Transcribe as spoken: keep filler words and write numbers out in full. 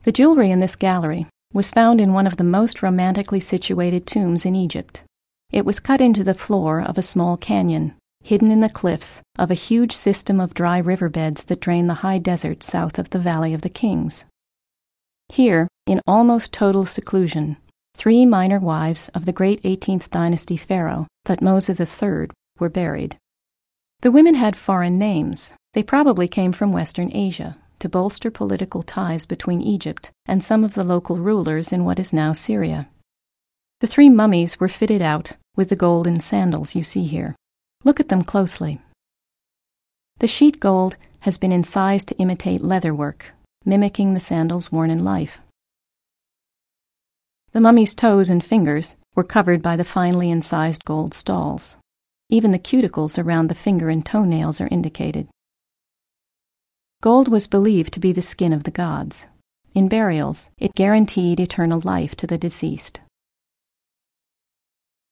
The jewelry in this gallery was found in one of the most romantically situated tombs in Egypt. It was cut into the floor of a small canyon, hidden in the cliffs of a huge system of dry riverbeds that drain the high desert south of the Valley of the Kings. Here, in almost total seclusion, three minor wives of the great eighteenth dynasty pharaoh, Thutmose the third, were buried. The women had foreign names. They probably came from Western Asia to bolster political ties between Egypt and some of the local rulers in what is now Syria. The three mummies were fitted out with the golden sandals you see here. Look at them closely. The sheet gold has been incised to imitate leatherwork, mimicking the sandals worn in life. The mummy's toes and fingers were covered by the finely incised gold stalls. Even the cuticles around the finger and toenails are indicated. Gold was believed to be the skin of the gods. In burials, it guaranteed eternal life to the deceased.